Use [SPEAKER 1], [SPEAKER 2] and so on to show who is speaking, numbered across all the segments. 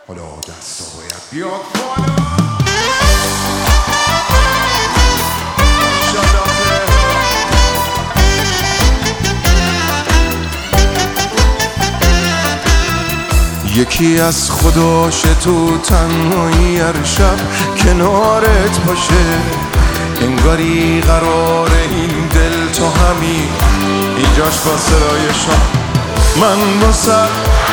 [SPEAKER 1] حالا دستا باید بیاد بالا. یکی از خداش تو تنهایی هر شب کنارت باشه، انگاری قرار این دل تو همین اینجاش با صدای شام. من واسه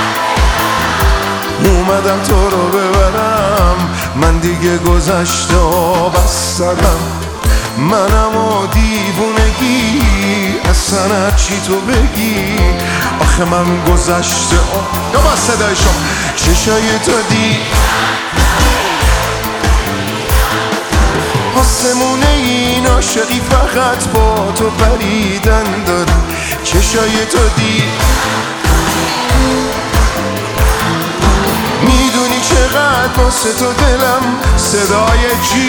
[SPEAKER 1] اومدم تو رو ببرم، من دیگه گذشته بس زدم، منم و دیوونگی اصلا چی تو بگی. آخه من گذشته یا با صدای شما چشای تو دی آسمونه این عاشقی فقط با تو پریدن داره. چشای تو دی میدونی چقدر واسه تو دلم صدای چی.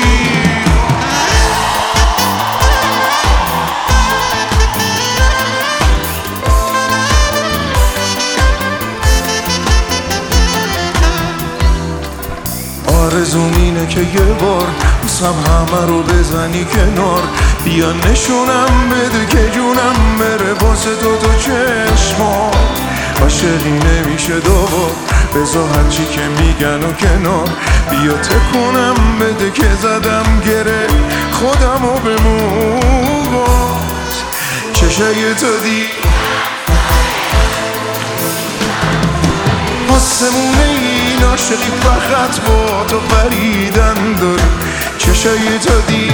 [SPEAKER 1] آرزوم اینه که یه بار بسم همه رو بزنی کنار، بیا نشونم بده که جونم بره واسه تو چشما. عاشقی نمیشه دوبار، بذار هرچی که میگن و کنار، بیا تکونم بده که زدم گره خودمو به موبات. چشای تو دی آسمونه این عاشقی فقط با تو پریدن داره. چشای تو دی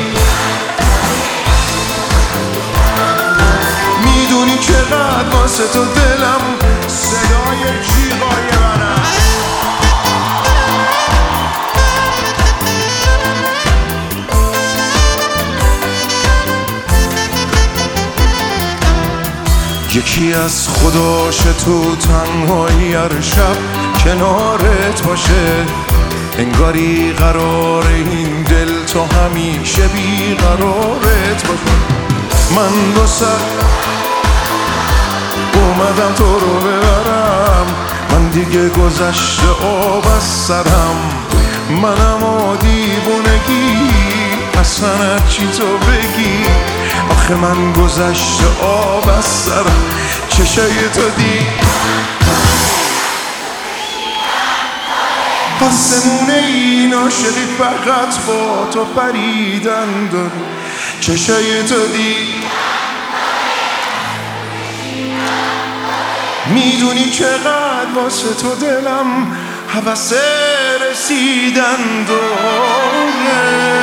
[SPEAKER 1] میدونی چقدر واسه تو دلم صدای جیغای منم. یکی از خداش تو تنهایی هر شب کنارت باشه، انگاری قرار این دل تو همیشه بی قرارت باشه. من واسه اومدم تو رو ببرم، من دیگه گذشته از سرم، منم و دیوونگی اصلا چی تو بگی. آخه من گذشته از سرم. چشای تو دی آسمونه این عاشقی فقط با تو پریدن داره. چشای تو دی میدونی چقدر واسه تو دلم هوس رسیدن داره.